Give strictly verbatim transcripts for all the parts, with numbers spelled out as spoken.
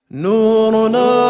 نورنا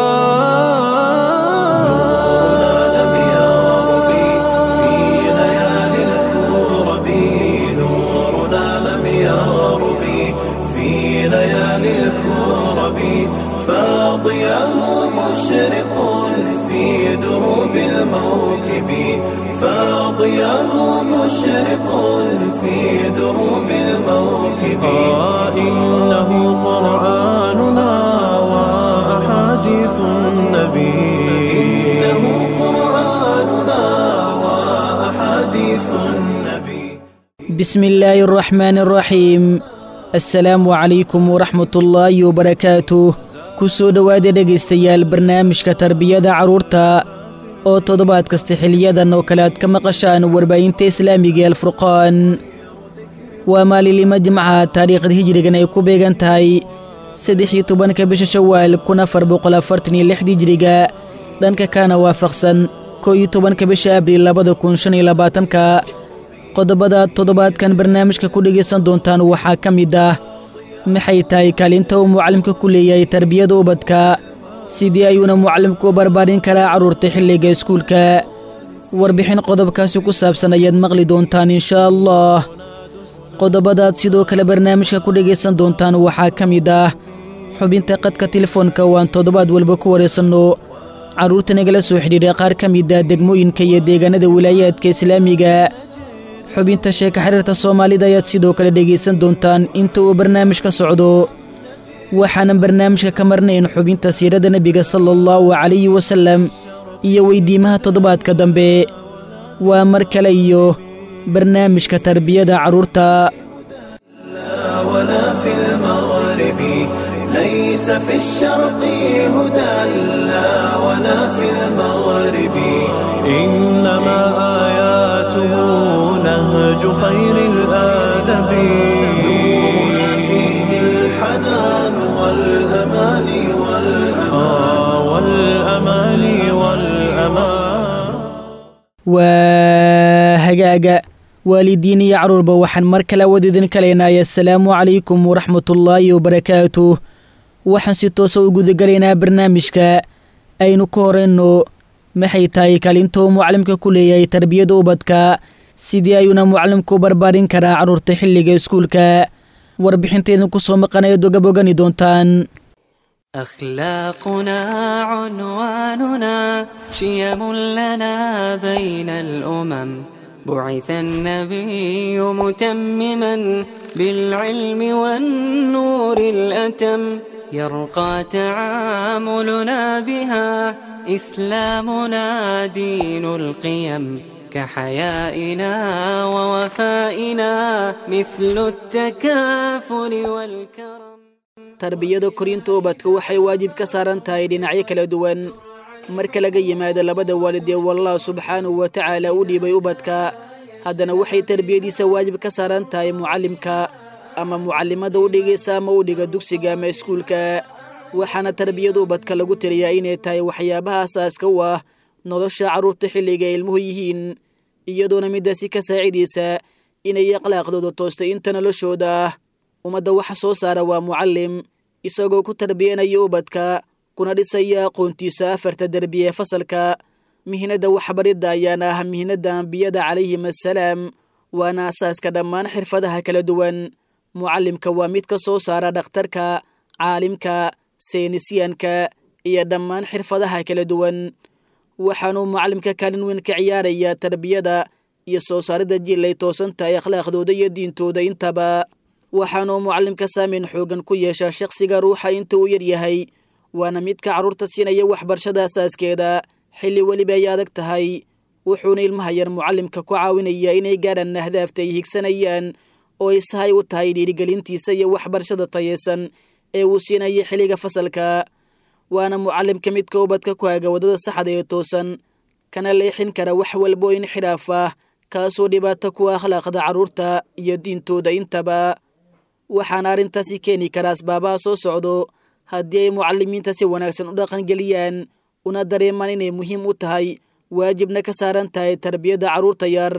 لم يغرب في ليالي الكرب نورنا لم يغرب في ليالي الكرب فاضياه مشرق في دروب الموكب فاضياه مشرق في دروب الموكب آه إنه قرآننا وأحاديث النبي إنه قرآننا وأحاديث النبي بسم الله الرحمن الرحيم السلام عليكم ورحمة الله وبركاته kusoo dhowaada dhegaystayaal barnaamijka tarbiyada carruurta oo toddobaad kasta xiliyadan oo kale aad ka maqashaan warbaahinta islaamiga ee alfurqaan waa maalinlimo jimcaha taariikhda hijrigan ay ku beegan tahay saddex iyo tobanka bisha shawaal kun afar boqol afartan iyo lix hijriga dhanka kana waafaqsan koo iyo tobanka bisha abriil labada kun shan iyo labaatanka qodobada toddobaadkan barnaamijka ku dhegaysan doontaan waxaa ka mid ah maxay tahay kaalinta uu mucallimka ku leeyahay tarbiyada ubadka sidii ayuuna mucallimku u barbaarin karaa carruurta xilliga iskuulka warbixin qodobkaasi ku saabsan ayaad maqli doontaan inshaa allah qodobadaad sidoo kale barnaamijka ku dhegaysan doontaan waxaa ka mid ah xubinta qadka telefoonka waan toddobaad walba ku waraysanno carruurta nagala soo xidhiidha qaar ka mid ah degmooyinka iyo deegaanada wilaayaadka islaamiga xubinta sheeka xiriirta soomaalida ayaad sidoo kale dhegaysan doontaan inta uu barnaamijka socdo waxaanan barnaamijka ka marnayn xubinta siirada nebiga sala allahu calayhi wasallam iyo weydiimaha toddobaadka dambe waa mar kale iyo barnaamijka tarbiyada carruurta ولا في المغرب ليس في الشرق هدى لا ولا في المغرب إنما آياته نهج خير الآدب نورنا فيه الحنان والأمان والأمان آه والأمان والأمان وهجاجا waalidiin iyo carruurba waxaan mar kale wadidin kalaynaya assalaamu calaykum waraxmatullaahi wabarakaatuh waxaan si toosa u gudagalaynaa barnaamijka aynu ka horayno maxay tahay kaalinta uu mucallimka ku leeyahay tarbiyada ubadka sidii ayuuna mucallimku u barbaarin karaa carruurta xilliga iskuulka warbixinteedin ku soo maqanaya dogabogani doontaan أخلاقنا عنواننا شيم لنا بين الأمم بعث النبي متمما بالعلم والنور الأتم يرقى تعاملنا بها إسلامنا دين القيم كحيائنا ووفائنا مثل التكافل والكرم tarbiyada korinta ubadka waxay waajib ka saaran tahay dhinacyo kala duwan marka laga yimaado labada waalid ee wallah subxaanahu wa tacaala u dhiibay ubadka haddana waxay tarbiyadiisa waajib ka saaran tahay mucallimka ama mucallimada u dhigaysa ama u dhiga dugsiga ama iskuulka waxaana tarbiyada ubadka lagu taliyaa inay tahay waxyaabaha asaaska u ah nolosha carruurta xilliga ay ilmuhu yihiin iyadoona midaasi ka saacidaysa inay akhlaaqdooda toosta inta noloshooda ah ummadda waxa soo saara waa mucallim isagoo ku tarbiyanaya ubadka kuna dhisaya aqoontiisa afarta derbi ee fasalka mihnada waxbaridda ayaana ah mihnada ambiyada calayhim assalaam waana asaaska dhammaan xirfadaha kala duwan mucallimka waa mid ka soo saara dhakhtarka caalimka saynisyaanka iyo dhammaan xirfadaha kala duwan waxaanuu mucallimka kaalin weyn ka ciyaaraya tarbiyada iyo soo saaridda jiil ay toosan tahay akhlaaqdooda iyo diintooda intaba waxaanuu mucallimka saameyn xoogan ku yeeshaa shakhsiga ruuxa inta uu yar yahay waana midka carruurta siinaya waxbarashada asaaskeeda xilli weliba ay adag tahay wuxuuna ilmaha yar mucallimka ku caawinaya inay gaadhaan ahdaafta ay higsanayaan oo ay sahay u tahay dhiirigelintiisa iyo waxbarashada tayeysan ee uu siinaya xilliga fasalka waana mucallimka midka ubadka ku haga waddada saxda ee toosan kana leexin kara wax walba oo inxiraaf ah kaasoo dhibaato ku akhlaaqda carruurta iyo diintooda intaba waxaana arrintaasi keeni kara asbaabaha soo socdo haddii ay mucallimiinta si wanaagsan u dhaqangeliyaan una dareemaan inay muhiim u tahay waajibna ka saaran tahay tarbiyada carruurta yar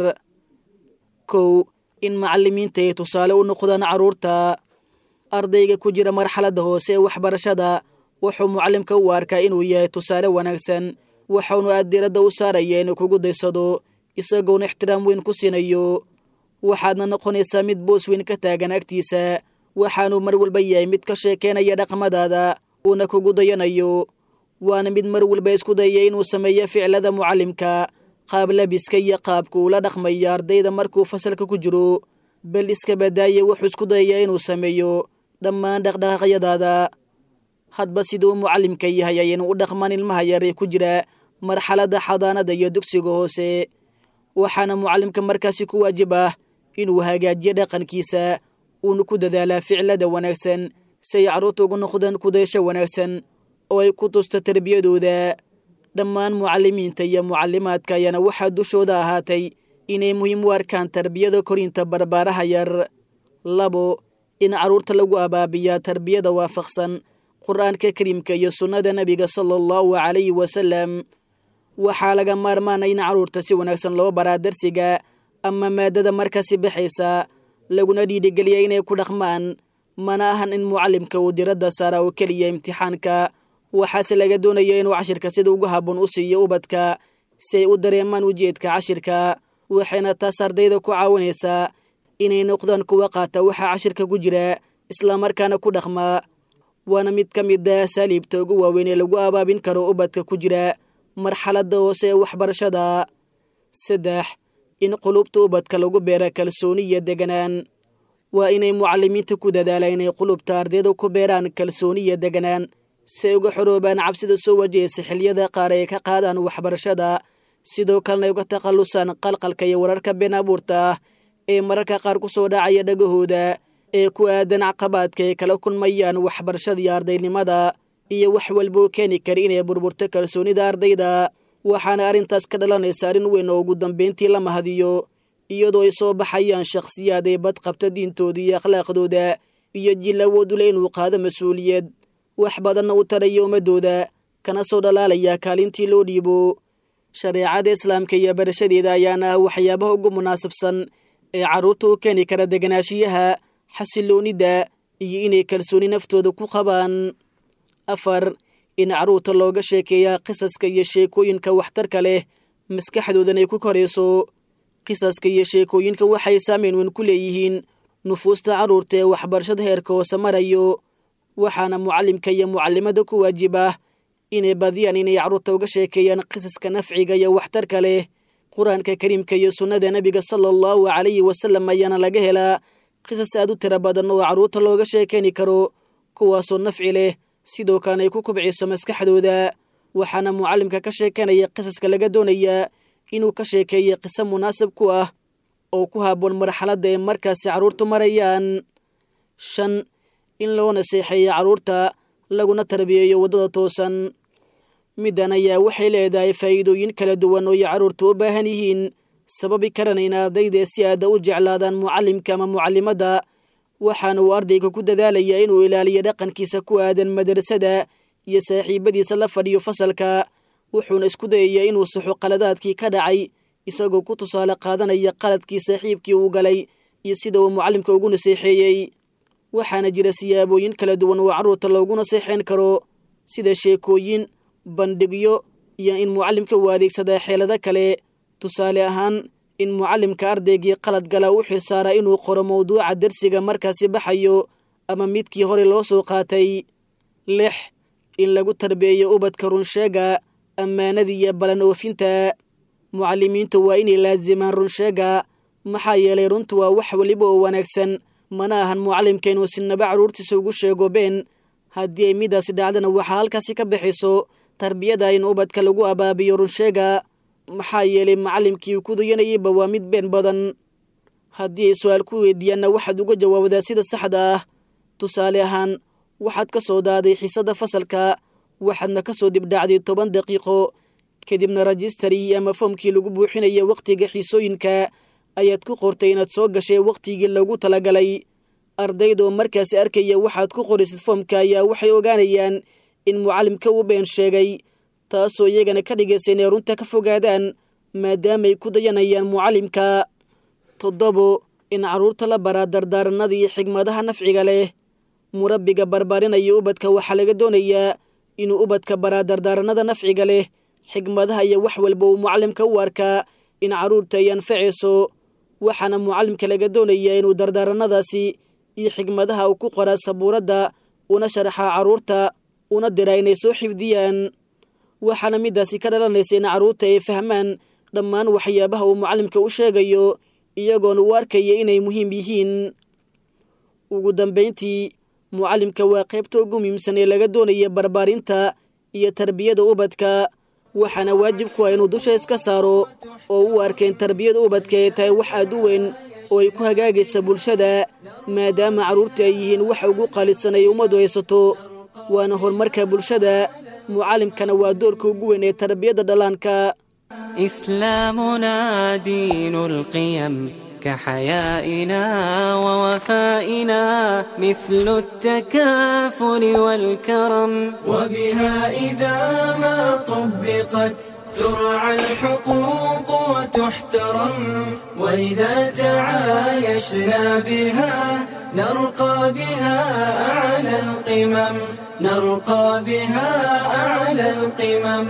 kow in macallimiinta ay tusaale u noqdaan carruurta ardayga ku jira marxaladda hoose ee waxbarashada wuxuu mucallimka u arkaa inuu yahay tusaale wanaagsan waxaanu aad diiradda u saaraya inuu kugu daysado isagoona ixtiraam weyn ku siinayo waxaadna noqonaysaa mid boos weyn ka taagan agtiisa waxaanuu mar walba yahay mid ka sheekeynaya dhaqmadaada uuna kugu dayanayo waana mid mar walba isku dayaya inuu sameeyo ficilada mucallimka qaab labiska iyo qaabka uu la dhaqmaya ardayda markuu fasalka ku jiro bal iska badaaye wuxuu isku dayaya inuu sameeyo dhammaan dhaqdhaqaaqyadaada hadba siduu mucallimka yahay ayaynu u dhaqmaan ilmaha yar ee ku jira marxaladda xadaanada iyo dugsiga hoose waxaana mucallimka markaasi ku waajib ah inuu hagaajiyo dhaqankiisa uuna ku dadaalaa ficilada wanaagsan si ay carruurta ugu noqdaan kudaysho wanaagsan oo ay ku tusto tarbiyadooda dhammaan mucallimiinta iyo mucallimaadka ayaana waxaa dushooda ahaatay inay muhiim u arkaan tarbiyada korinta barbaaraha yar labo in carruurta lagu abaabiyaa tarbiyada waafaqsan qur'aanka kariimka iyo sunnada nebiga sala allahu calayhi wasalam waxaa laga maarmaana in carruurta si wanaagsan loo baraa darsiga ama maadada markaasi baxaysa laguna dhiidhigeliya inay ku dhaqmaan mana ahan in mucallimka uu diradda saara oo keliya imtixaanka waxaase laga doonaya inuu cashirka sida ugu habboon u siiyo ubadka si ay u dareemaan ujeedka cashirka waxayna taas ardayda ku caawinaysaa inay noqdaan kuwa qaata waxaa cashirka ku jira islamarkaana ku dhaqma waana mid ka mid ah asaaliibta ugu waaweyn ee lagu abaabin karo ubadka ku jira marxaladda hoose ee waxbarashada saddex in qulubta ubadka lagu beera kalsooni iyo deganaan waa inay mucallimiinta ku dadaalaan inay qulubta ardayda ku beeraan kalsooni iyo deganaan si ay uga xoroobaan cabsida soo wajahaysa xilliyada qaar ay ka qaadaan waxbarashada sidoo kalena ay uga takhallusaan qalqalka iyo wararka been abuurta ah ee mararka qaar ku soo dhacaya dhagahooda ee ku aadan caqabaadka ay kala kulmayaan waxbarashada iyo ardaynimada iyo wax walboo keeni kara inay burburto kalsoonida ardayda waxaana arrintaas ka dhalanaysa arrin weyn oo ugu dambayntii la mahadiyo iyadoo ay soo baxayaan shakhsiyaad ay bad qabta diintooda iyo akhlaaqdooda iyo jil awood u leh inuu qaado mas-uuliyad wax badanna u taraya ummadooda kana soo dhalaalaya kaalintii loo dhiibo shareecada islaamka iyo barashadeeda ayaana ah waxyaabaha ugu munaasabsan ee carruurta u keeni kara deganaashiyaha xasiloonida iyo inay kalsooni naftooda ku qabaan afar in carruurta looga sheekeeyaa qisaska iyo sheekooyinka waxtarka leh maskaxdoodan ay ku korayso qisaska iyo sheekooyinka waxay saameyn weyn ku leeyihiin nufuusta carruurta ee waxbarashada heerka hoose marayo waxaana mucallimka iyo mucallimada ku waajib ah inay badiyaan inay carruurta uga sheekeeyaan qisaska nafciga iyo waxtarka leh qur-aanka kariimka iyo sunnada nebiga sala allahu calayhi wasalam ayaana laga helaa qisas aad u tira badan oo carruurta looga sheekeyni karo kuwaasoo nafci leh sidoo kalena ay ku kubciso maskaxdooda waxaana mucallimka ka sheekanaya qisaska laga doonayaa inuu ka sheekeeyo qiso munaasab ku ah oo ku habboon marxaladda ay markaasi carruurtu marayaan shan in loo naseexeeyo carruurta laguna tarbiyeeyo waddada toosan middan ayaa waxay leedahay faa'iidooyin kala duwan oo ay carruurtu u baahan yihiin sababi karana in ardayda si aada u jeclaadaan mucallimka ama mucallimadda waxaana uu ardayga ku dadaalaya inuu ilaaliyo dhaqankiisa ku aadan madrasada iyo saaxiibadiisa la fadhiyo fasalka wuxuuna isku dayayaa inuu saxo qaladaadkii ka dhacay isagoo ku tusaale qaadanaya qaladkii saaxiibkii uu galay iyo sida uu mucallimka ugu naseexeeyey waxaana jira siyaabooyin kala duwan oo carruurta loogu naseexayn karo sida sheekooyin bandhigyo iyo in mucallimka uu adeegsadaa xeelado kale tusaale ahaan in mucallimka ardaygii qalad gala u xilsaaraa inuu qoro mawduuca darsiga markaasi baxayo ama midkii hore loo soo qaatay lix in lagu tarbeeyo ubadka runsheega ammaanada iyo balan oofinta mucallimiintu waa inay laazimaan runsheega maxaa yeelay runtu waa wax weliba oo wanaagsan mana ahan mucallimka inuu sinaba carruurtiisa ugu sheego been haddii ay midaasi dhacdana waxaa halkaasi ka bixiso tarbiyada in ubadka lagu abaabiyo runsheega maxaa yeelay macallimkii uu ku dayanayayba waa mid been badan haddii ay su-aal ku weydiiyaanna waxaad uga jawaabdaa sida saxda ah tusaale ahaan waxaad ka soo daaday xiisadda fasalka waxaadna ka soo dibdhacday toban daqiiqo kadibna rajistari ama foomkii lagu buuxinaya wakhtiga xiisooyinka ayaad ku qortay inaad soo gashay wakhtigii lagu talagalay ardaydoo markaasi arkaya waxaad ku qorisid foomka ayaa waxay ogaanayaan in mucallimka uu been sheegay taasoo iyagana ka dhigaysa inay runta ka fogaadaan maadaamaay ku dayanayaan mucallimka toddobo in carruurta la baraa dardaaranada iyo xigmadaha nafciga leh murabbiga barbaarinaya ubadka waxaa laga doonayaa inuu ubadka baraa dardaaranada nafciga leh xigmadaha iyo wax walba uu mucallimka u arkaa in carruurta ay anfacayso waxaana mucallimka laga doonayaa inuu dardaaranadaasi iyo xigmadaha uu ku qoraa sabuuradda una sharaxaa carruurta una diraa inay soo xifdiyaan waxaana middaasi ka dhalanaysa in carruurta ay fahmaan dhammaan waxyaabaha uu mucallimka u sheegayo iyagoona u arkaya inay muhiim yihiin ugu dambayntii mucallimka waa qaybta ugu muhiimsan ee laga doonaya barbaarinta iyo tarbiyada ubadka waxaana waajib ku ah inuu dusha iska saaro oo u arkeen tarbiyada ubadka ay tahay wax aad u weyn oo ay ku hagaagaysa bulshada maadaama carruurta ay yihiin waxa ugu qaalisan ay ummaddu haysato waana horumarka bulshada mucallimkana waa doorka ugu weyn ee tarbiyada dhallaanka إسلامنا دين القيم كحيائنا ووفائنا مثل التكافل والكرم وبها إذا ما طبقت ترعى الحقوق وتحترم وإذا تعايشنا بها نرقى بها أعلى القمم نرقى بها أعلى القمم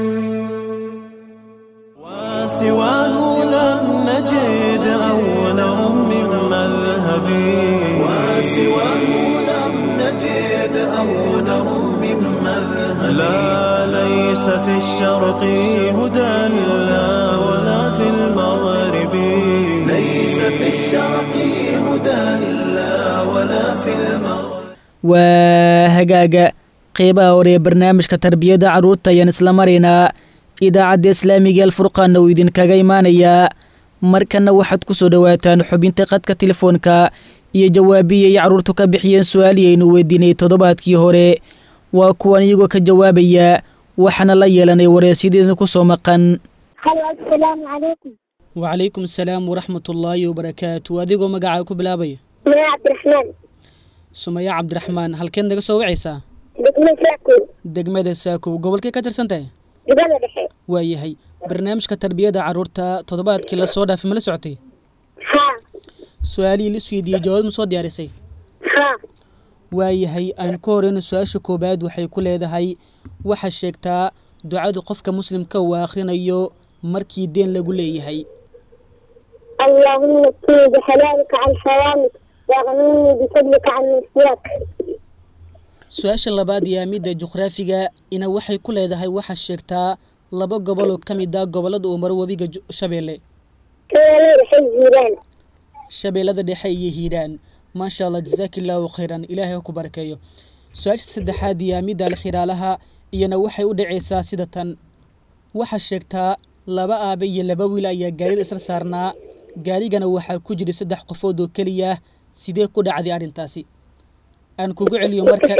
وسواه لم نجد أولا من مذهبي وسواه لم نجد أولا من مذهبي لا ليس في الشرق هدى لا ولا في المغرب ليس في الشرق هدى لا ولا في المغرب وهجاجة قيبة وري برنامج كتربية عروض تيان إسلامرينا idaacadda islaamiga alfurqaanna uu idinkaga imaanayaa markana waxaad ku soo dhowaataan xubinta qadka telefoonka iyo jawaabiyay carruurtu ka bixiyeen su-aalii aynu weydiinay toddobaadkii hore waa kuwan iyagoo ka jawaabaya waxaana la yeelanay wareysyadeenna ku soo maqan asalaamu calaykum wacalaykum asalaam waraxmatullaahi wabarakaatu adigoo magacaa ku bilaabaya sumaya cabdiraxmaan sumaya cabdiraxmaan halkeed naga soo wacaysaa degmada saakow degmada saakow gobolkay ka tirsan tahay dibada dhexe waayahay barnaamijka tarbiyada carruurta toddobaadkii la soo dhaafay ma la socotay haa su-aalihii la isweydiiyey jawaab ma soo diyaarisay haa waayahay aan ku horeyno su-aasha koobaad waxay ku leedahay waxaa sheegtaa ducadu qofka muslimka uu akhrinayo markii deen lagu leeyahay allaahumma kini bixalaalika can xaraamik waaqnini bifadlika can nisyaak su-aasha labaad yaa midda juqraafiga ina waxay ku leedahay waxaa sheegtaa laba gobol oo ka mid ah gobollada uu maro webiga shabeelle shabeellada dhexe hiiraan shabeellada dhexe iyo hiiraan maasha allah jazaakillaahu khayran ilaahay ku barakeeyo su-aasha saddexaad yaa midda alxiraalaha iyana waxay u dhacaysaa sida tan waxaa sheegtaa laba aabe iyo laba wiil ayaa gaariga isla saarnaa gaarigana waxaa ku jiray saddex qofood oo keliya sidee ku dhacday arrintaasi aan kugu celiyo marka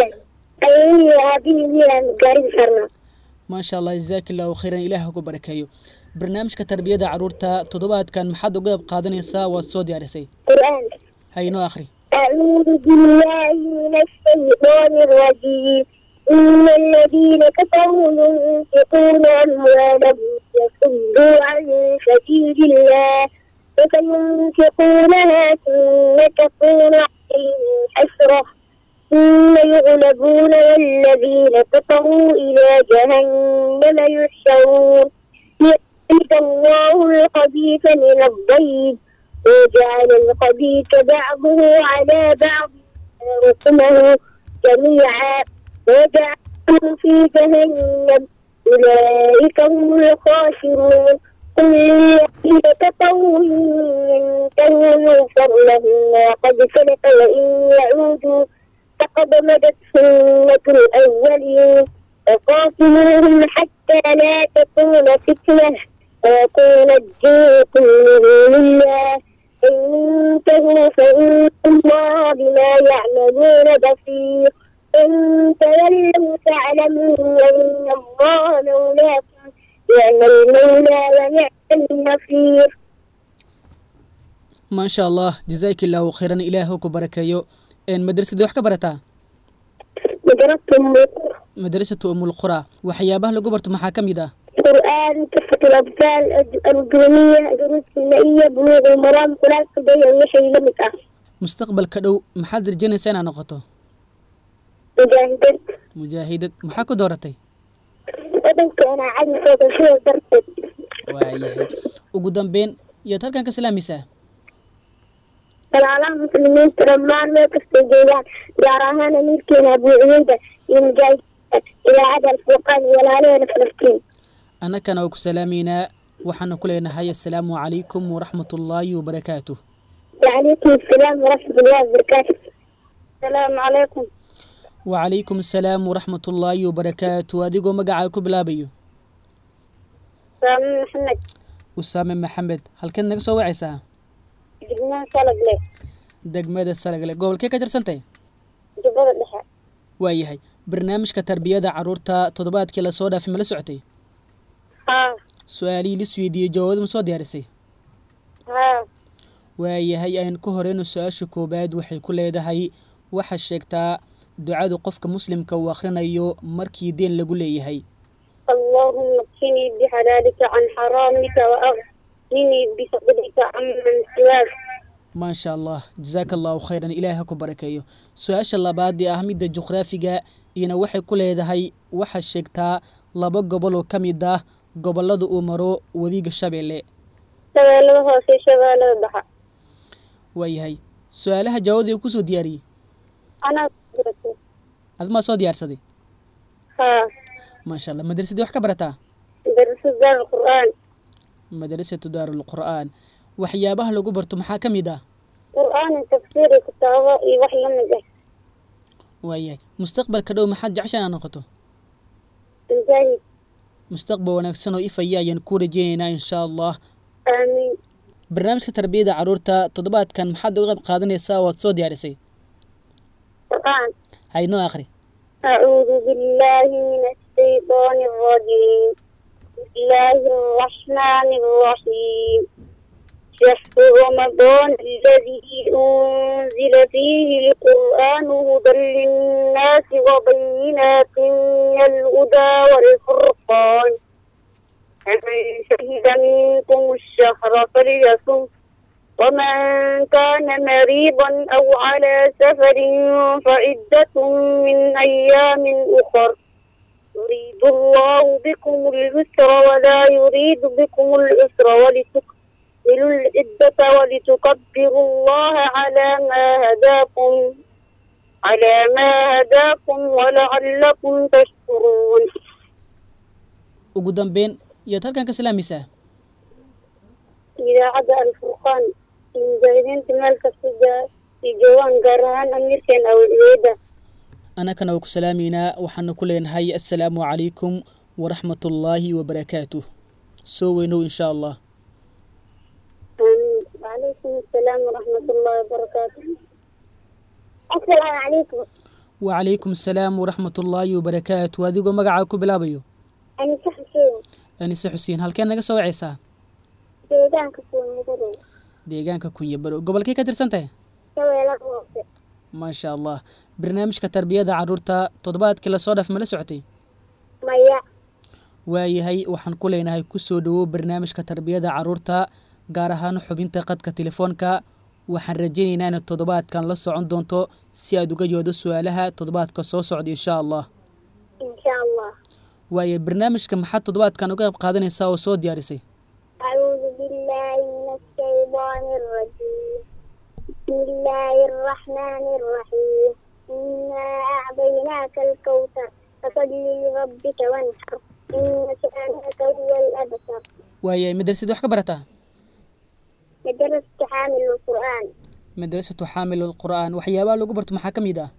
maasha allah jazaakillaahu khayran ilaaha ku barakeeyo barnaamijka tarbiyada carruurta toddobaadkan maxaad uga qayb qaadanaysaa waad soo diyaarisay qur'aan haynoo akhri أعوذ بالله من الشيطان الرجيم إن الذين كفروا ينفقون أموالهم ليصدوا عن سبيل الله فسينفقونها ثم تكون عليهم حسرة ثم يغلبون والذين كفروا إلى جهنم يحشرون يخرج الله الخبيث من الطيب وجعل الخبيث بعضه على بعض رقمه جميعا وجعله في جهنم أولئك هم الخاسرون قل للذين كفروا إن ينتهوا يغفر لهم ما قد سلف وإن يعودوا فقد مدت سنة الأولين وقاتلوهم حتى لا تكون فتنة ويكون الدين كله لله إن ينتهوا فإن الله بما يعملون بصير إن تولوا فاعلموا أن الله مولاكم نعم المولى ونعم النصير. ما شاء الله جزاك الله خيرا إلهه كبركيو إن مدرسة wax ka barataa مدرسة أم القرى وحيابها lagu barto maxaa kamid ah قرآن كفة الأطفال الأردنية دروس المائية بلوغ المرام قرآن قضية وحي لمك مستقبل كدو maxaad rajaynaysaa inaad noqoto مجاهدات mujaahidad maxaa ku dooratay ودن كان عادي فوق شو درت waayahay ugu dambeyn yaad halkan ka salaamaysaa فالعالم مسلمين ترمان ما كستجيان جارهانا ملكين أبو عبيدة يمجاهد إلى عدد الفوقان ولا علينا فلسطين annakana waa ku salaamaynaa waxaana ku leenahay assalaamu calaykum waraxmatullaahi wabarakaatuh وعليكم السلام ورحمة الله وبركاته السلام عليكم wacalaykum assalaam waraxmatullaahi wabarakaatuh adigoo magacaa ku bilaabayo سلام محمد usaame maxamed halkeed naga soo wacaysaa جبنا صلق لك degmada salagle gobolkee ka tirsantahay جبنا الدحاء waayahay barnaamijka tarbiyada carruurta toddobaadkii lasoo dhaafay ma la socotay ها su-aalihii lis weydiiyey jawaabadu ma soo diyaarisay ها waayahay aynu ku horeyno su-aasha koowaad waxay ku leedahay waxaa sheegtaa ducadu qofka muslimka uu akhrinayo markii deen lagu leeyahay اللهم اكفني بحلالك عن حرامك وأغنني بفضلك عمن سواك maasha allah jasaaka allahu khayran ilaahi ha ku barakeeyo su-aasha labaad ee ah midda juqraafiga iyana waxay ku leedahay waxaa sheegtaa laba gobol oo ka mid ah gobollada uu maro webiga shabeelle شغالة هوسي شغالة ضحى waayahay su-aalaha jawaabadii kusoo diyaariyey أنا ad maa soo diyaarsaday ها maasha allah madrasadii wax ka barataa درس دار القرآن madrasatu daarulqur'aan waxyaabaha lagu barto maxaa ka mid ah قرآن تفسير كتابة وحي من waayahay mustaqbalka dhow maxaad jecesha inaad noqoto مجاهد mustaqbal wanaagsan oo ifaya ayaan ku rajeynaynaa insha allah آمين barnaamijka tarbiyada carruurta toddobaadkan maxaad uga qayb qaadanaysaa waad soo diyaarisay قرآن haynoo akhri أعوذ بالله من الشيطان الرجيم بسم الله الرحمن الرحيم شهر رمضان الذي أنزل فيه القرآن هدى للناس وبينات من الهدى والفرقان فمن شهد منكم الشهر فليصم ومن كان مريضا أو على سفر فعدة من أيام أخر يريد الله بكم اليسر ولا يريد بكم العسر ولتكملوا العدة ولتكبروا الله على ما هداكم على ما هداكم ولعلكم تشكرون. ugu dambeyn yaad halkan ka salaamaysaa إذا عدا الفرقان من جاهدين تمالك في جوان قرهان أميركين أو العيدة annakana waa ku salaamaynaa waxaana ku leenahay assalaamu calaykum waraxmatullaahi wabarakaatuh soo weynow insha allah آمين. وعليكم السلام ورحمة الله وبركاته. السلام عليكم. wacalaykum assalaam waraxmatullaahi wabarakaatuh adigoo magacaa ku bilaabayo أنا حسين. anise xuseen halkeen naga soo wacaysaa deegaan ka soo mudaray. deegaanka kunya baro gobolkee ka tirsan tahay Shabeella hoose. maasha allah barnaamijka tarbiyada carruurta toddobaadkii lasoo dhaaf ma la socotay Maya. waayahay waxaan ku leenahay kusoo dhawow barnaamijka tarbiyada carruurta gaar ahaan xubinta qadka telefoonka waxaan rajaynaynaa inaad toddobaadkan la socon doonto si aad uga joodo su-aalaha toddobaadka soo socda insha allah إن شاء الله. waaye barnaamijka maxaad toddobaadkan uga qayb qaadanaysaa oo soo diyaarisay أعوذ بالله من الشيطان الرجيم. بسم الله الرحمن الرحيم. إنا أعطيناك الكوثر فصل لربك وانحر إن شأنك هو الأبتر. waaye madrasada wax ka barataa مدرسة حامل القرآن. madrasatu xaamil alqur'aan waxyaabaha lagu barto maxaa ka mid ah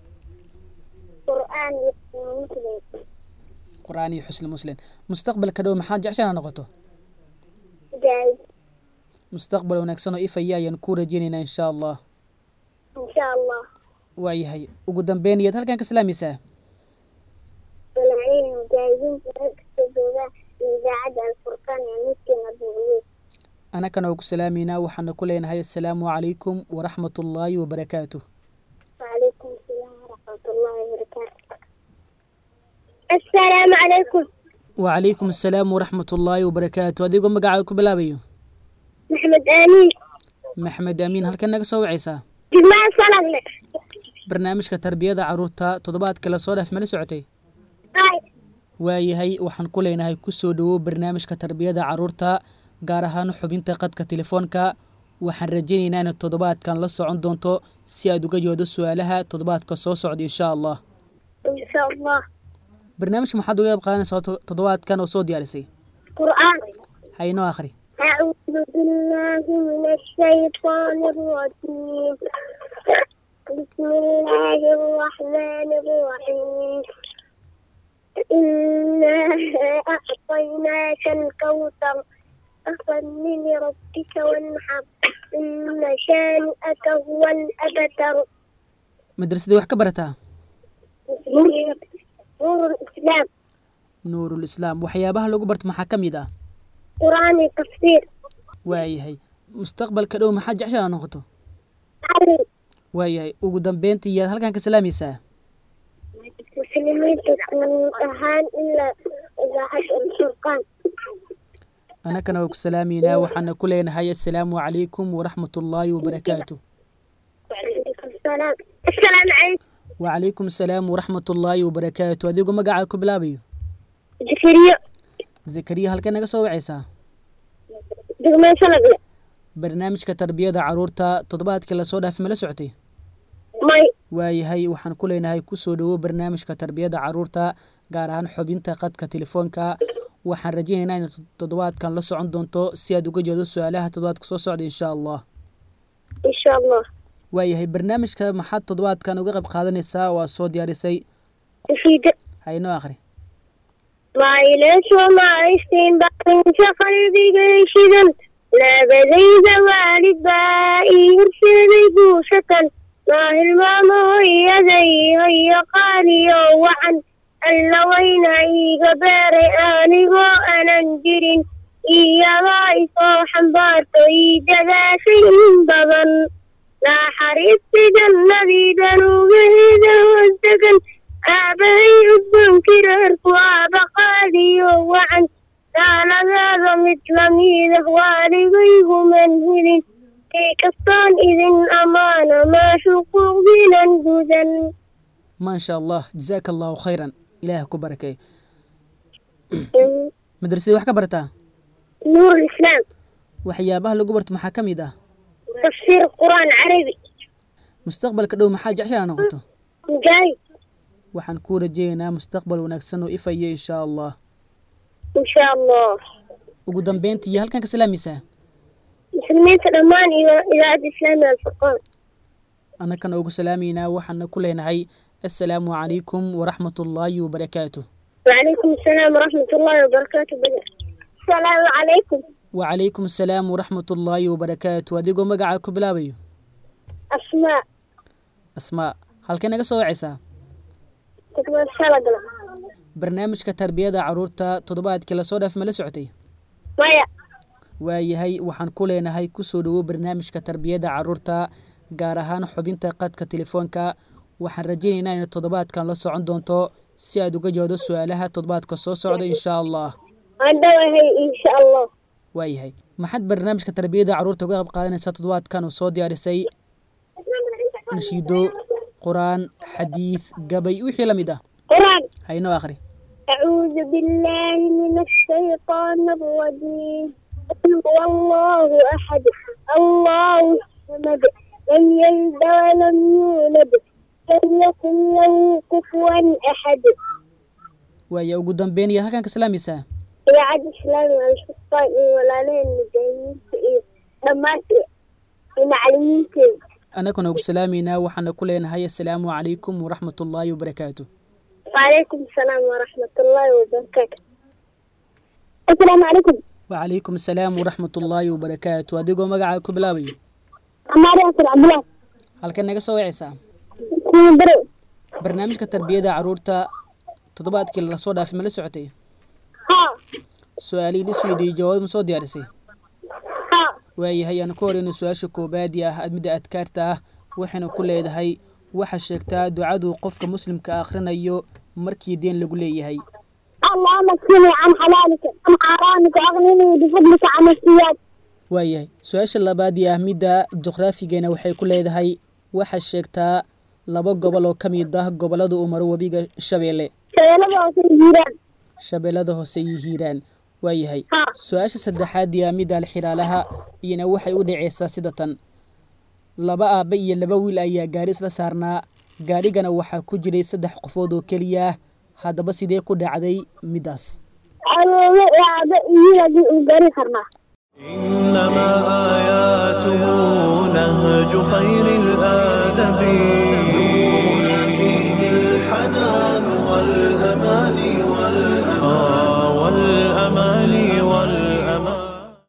قرآن مسلم. qur'aan iyo xusni muslim mustaqbalka dhow maxaad jecesha inaad noqoto جاهز. mustaqbal wanaagsan oo ifaya ayaan ku rajeynaynaa insha allah إن شاء الله. waayahay ugu dambeyn yaad halkan ka salaamaysaa والعين مجاهدين في الكتابة إذاعة الفرقان مسكين أبو عبيد. annakana waa ku salaamaynaa waxaana ku leenahay assalaamu calaykum waraxmatullaahi wabarakaatuh وعليكم السلام ورحمة الله وبركاته. السلام عليكم. wacalaykum assalaam waraxmatullaahi wabarakaatuh adigoo magacaa ku bilaabayo محمد آمين. maxmed aamiin halkan naga soo wacaysaa جماعة صلاة. barnaamijka tarbiyada carruurta toddobaadka la soo dhaaf mala socotay waayahay waxaan ku leenahay kusoo dhawow barnaamijka tarbiyada carruurta gaar ahaan xubinta qadka telefoonka waxaan rajaynaynaa inaad toddobaadkan la socon doonto si aad uga joodo su-aalaha toddobaadka soo socda insha allah insha allah barnaamijka maxaad uga qayb qaadanaysaa toddobaadkan oo soo diyaarisay qur'aan haynoo akhri أعوذ بالله من الشيطان الرجيم بسم الله الرحمن الرحيم إنا أعطيناك الكوثر فصل لربك وانحر إن شانئك هو الأبتر madrasadii wax ka barataa نور الإسلام nuurul islaam waxyaabaha lagu barto maxaa ka mid ah قرآن التفسير waayahay mustaqbalka dhow maxaad jeceshaa inaad noqoto علي waayahay ugu dambeyntii yaad halkan ka salaamaysaa مسلمين تكون أهان إلا إذا حد الفرقان anakana waa ku salaamaynaa waxaana ku leenahay assalaamu calaykum waraxmatullaahi wabarakaatu وعليكم السلام السلام عليكم wacalaykum asalaam waraxmatullaahi wabarakaatu adigoo magacaa ku bilaabayo زكريا zakariya halkee naga soo wacaysaa دقمان سلقنا barnaamijka tarbiyada carruurta toddobaadkii lasoo dhaafay mala socotay ماي waayahay waxaan ku leenahay kusoo dhawow barnaamijka tarbiyada carruurta gaar ahaan xubinta qadka telefoonka waxaan rajaynaynaa inaad toddobaadkan la socon doonto si aad uga jeedo su-aalaha toddobaadka soo socda insha allah إن شاء الله waayahay barnaamijka maxaad toddobaadkan uga qayb qaadanaysaa waa soo diyaarisay تفيد haynoo akhri ما إليش وما عشتين بعدين قلبي قيشدا لا بدي زوالد بائي يرسل بوشة ما الماما هي زي هي قالي وعن اللوين هي قباري آني وأنا نجرين إيا غايف وحنبارت إيجا ذا شيء بضن لا حريص جنة دنوبه ذا والسكن أبي الذكر وأبقالي وعن كان هذا مثل ميله والغيه منهل في كستان إذن أمان ما شقوق بنا maasha allah jazaaka allahu khayran ilaah ku barakay madrasadii wax ka barataa نور الإسلام waxyaabaha lagu barto maxaa ka mid ah تفسير القرآن عربي mustaqbalka dhow maxaa jeceshaa noqoto مجاهد waxaan kuu rajaynaynaa mustaqbal wanaagsan oo ifaya insha allah إن شاء الله ugu dambeyntii iyo halkan ka salaamaysaa مسلمين سلمان إلى الإسلام والفرقان annakana ugu salaamaynaa waxaana ku leenahay assalaamu calaykum waraxmatullaahi wabarakaatu وعليكم السلام ورحمة الله وبركاته بدر السلام عليكم wacalaykum asalaam waraxmatullaahi wabarakaatu adigoo magacaa ku bilaabayo أسماء asmaa halkee naga soo wacaysaa تكون سلقنا barnaamijka tarbiyada carruurta toddobaadkii lasoo dhaaf mala socotay مايا waayahay waxaan ku leenahay kusoo dhawow barnaamijka tarbiyada carruurta gaar ahaan xubinta qadka telefoonka waxaan rajaynaynaa inaad toddobaadkan la socon doonto si aad uga joodo su-aalaha toddobaadka soo socda insha allah عندها هي إن شاء الله waayahay maxaad barnaamijka tarbiyada carruurta uga qayb qaadanaysaa toddobaadkan oo soo diyaarisay nashiido qur-aan xadiid gabay wixii la mid ah قرآن haynoo akhri أعوذ بالله من الشيطان الرجيم قل هو الله أحد الله الصمد لم يلد ولم يولد لم يكن له كفوا أحد waaya ugu dambeyn iyo halkan ka salaamaysaa يا عد إسلام والشفاء ولا لين مجانين لما المعلمين كيف annakuna ugu salaamaynaa waxaana ku leenahay assalaamu calaykum waraxmatullaahi wabarakaatu وعليكم السلام ورحمة الله وبركاته السلام عليكم wacalaykum asalaam waraxmatullaahi wabarakaatu adigoo magacaa ku bilaabayo أماري أسر عبد الله halkan naga soo wacaysaa كون برو barnaamijka tarbiyada carruurta toddobaadkii lasoo dhaafay mala socotay ها su-aalihii la isweydiiyey jawaab ma soo diyaarisay ها waayahay aan ku horeyno su-aasha koobaadii ah midda adkaarta ah waxayna ku leedahay waxa sheegtaa ducadu qofka muslimka akhrinayo markii deen lagu leeyahay اللهم اكفني عن حلالك عن حرامك واغنني بفضلك عن السياد waayahay su-aasha labaadii ah midda juqraafigeena waxay ku leedahay waxa sheegtaa laba gobol oo ka mid ah gobolada uu maro webiga Shabeelle. shabeellada hoose iyo hiiraan. shabeellada hoose iyo hiiraan waayahay. su-aasha saddexaad yaa mid al xiraalaha iyana waxay u dhacaysaa sida tan. laba aabe iyo laba wiil ayaa gaari isla saarnaa, gaarigana waxaa ku jiray saddex qofood oo keliya, haddaba sidee ku dhacday midaas? awoowe aabe iyo wiil uu gaari karnaa. إنما آياته نهج خير الآدب نورنا فيه الحنان والأمان والأمان والأمان.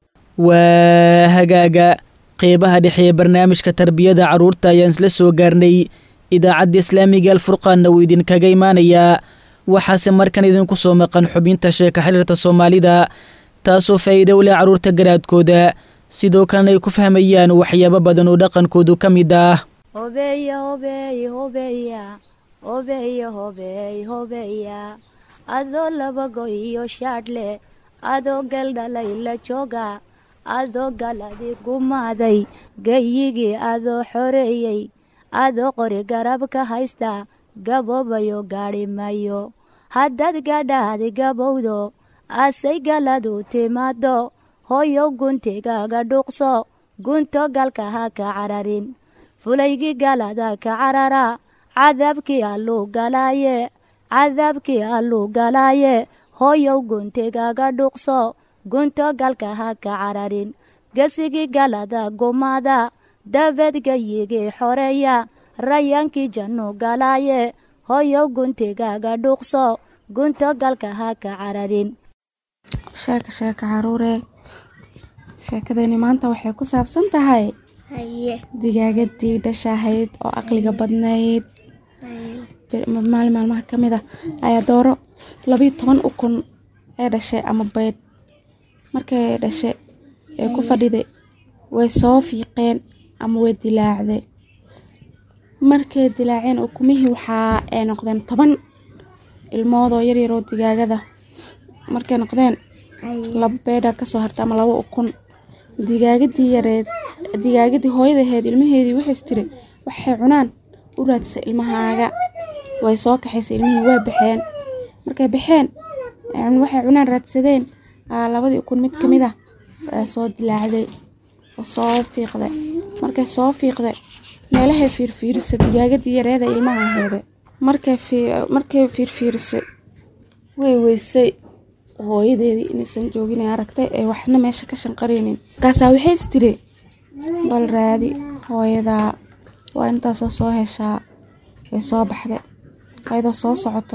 وهجاجا قيبها دحية برنامج كتربية عرورتا ينسل سوغارني إذا عد إسلامي قال فرقان ويدين كجيمانيا وحاسم مركن إذن كسو مقن حبين تشيك حلرة الصومالي دا taasoo faa'iido u leh carruurta garaadkooda sidoo kalena ay ku fahmayaan waxyaabo badan oo dhaqankoodu ka mid ah. hobeya hobeya hobeya hobeya hobeya hobeya adoo laba go iyo shaadhle adoo galdhalay la jooga adoo galadi gumaaday gayigii adoo xoreeyey adoo qori garab ka haysta gaboobayo gaadhi mayo haddaad gadhaadi gabowdo asay galadu timaado hooyo guntigaaga dhuuqso gunto galka ha ka cararin fulaygii galada ka carara cadaabkii alluu galaaye cadaabkii alluu galaaye hooyo guntigaaga dhuuqso gunto galka ha ka cararin gesigii galada gumaada dabeed gayigii xoreeya rayaankii jannu galaaye hooyo guntigaaga dhuuqso gunto galka ha ka cararin. sheeka sheeka caruure sheekadani maanta waxay ku saabsan tahay digaagadii dhashahayd oo aqliga badnayd. maalin maalmaha ka mid ah ayaa dooro labiyo toban ukun ee dhashay ama baydh markay dhashay ee ku fadhiday way soo fiiqeen ama way dilaacday. markay dilaaceen ukumihii waxaa ay noqdeen toban ilmood oo yaryar oo digaagada markay noqdeen laba beedha kasoo harta ama laba ukun. digaagadii yareed digaagadii hooyadaheed ilmaheedii waxay tiri waxay cunaan u raadsay ilmahaaga. way soo kaxaysay ilmihii way baxeen. markay baxeen waxay cunaan raadsadeen labadii ukun mid kamid ah waa soo dilaacday oo soo fiiqday. markay soo fiiqday meelahay fiirfiirisay digaagadii yareeda ilmaha aheed. markay markay fiirfiirisay way weysay hooyadeedii inaysan joogin ay aragtay ee waxna meesha ka shanqareynin. markaasaa waxay istiri bal raadi hooyadaa waa intaasoo soo heshaa. way soo baxday ayadoo soo socoto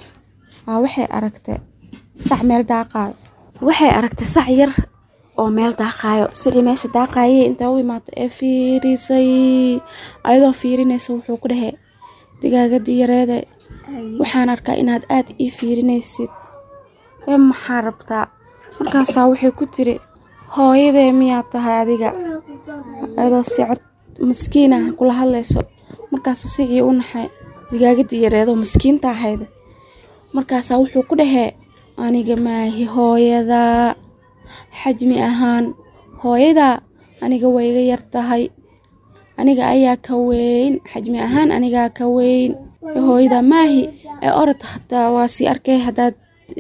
waa waxay aragtay sac meel daaqaayo. waxay aragtay sac yar oo meel daaqaayo. sicii meesha daaqaayay intaa u imaatay ee fiirisay. ayadoo fiirinaysa wuxuu ku dhahay digaagadii yareeda waxaan arkaa inaad aad ii fiirinaysid ee maxaa rabtaa? markaasaa waxay ku tiri hooyadee miyaad tahay adiga? ayadoo si cod maskiin ah kula hadlayso. markaasa sicii u naxay digaagadii yareedoo maskiinta ahayd. markaasaa wuxuu ku dhahee aniga maahi hooyadaa xajmi ahaan hooyadaa aniga way iga yar tahay. aniga ayaa ka weyn xajmi ahaan anigaa ka weyn hooyadaa maahi ee orod hataa waa sii arkay haddaad